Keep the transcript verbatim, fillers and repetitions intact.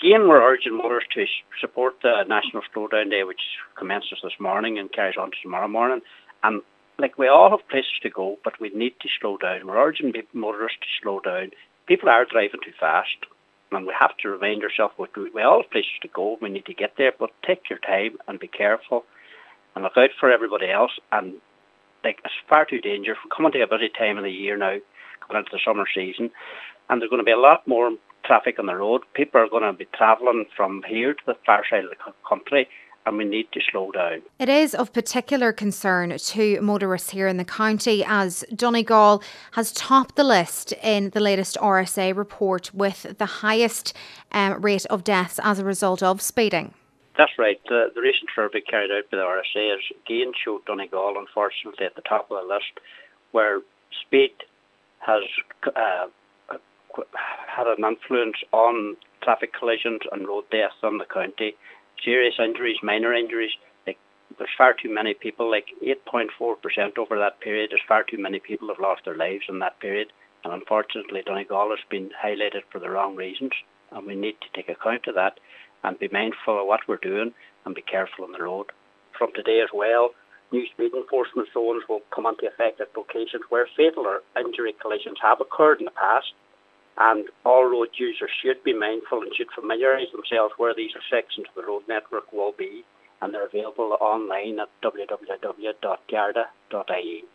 again, we're urging motorists to support the National Slowdown Day, which commences this morning and carries on to tomorrow morning. And like we all have places to go, but we need to slow down. We're urging motorists to slow down. People are driving too fast, and we have to remind ourselves we we all have places to go. We need to get there, but take your time and be careful and look out for everybody else. And like it's far too dangerous. We're coming to a busy time of the year now, coming into the summer season, and there's going to be a lot more traffic on the road. People are going to be travelling from here to the far side of the country, and we need to slow down. It is of particular concern to motorists here in the county, as Donegal has topped the list in the latest R S A report with the highest um, rate of deaths as a result of speeding. That's right. The, the recent survey carried out by the R S A has again showed Donegal, unfortunately, at the top of the list, where speed has uh, had an influence on traffic collisions and road deaths in the county. Serious injuries, minor injuries. Like there's far too many people. Like eight point four percent over that period. There's far too many people have lost their lives in that period. And unfortunately, Donegal has been highlighted for the wrong reasons. And we need to take account of that and be mindful of what we're doing and be careful on the road. From today as well, new speed enforcement zones will come into effect at locations where fatal or injury collisions have occurred in the past. And all road users should be mindful and should familiarise themselves where these sections of the road network will be. And they're available online at w w w dot garda dot i e.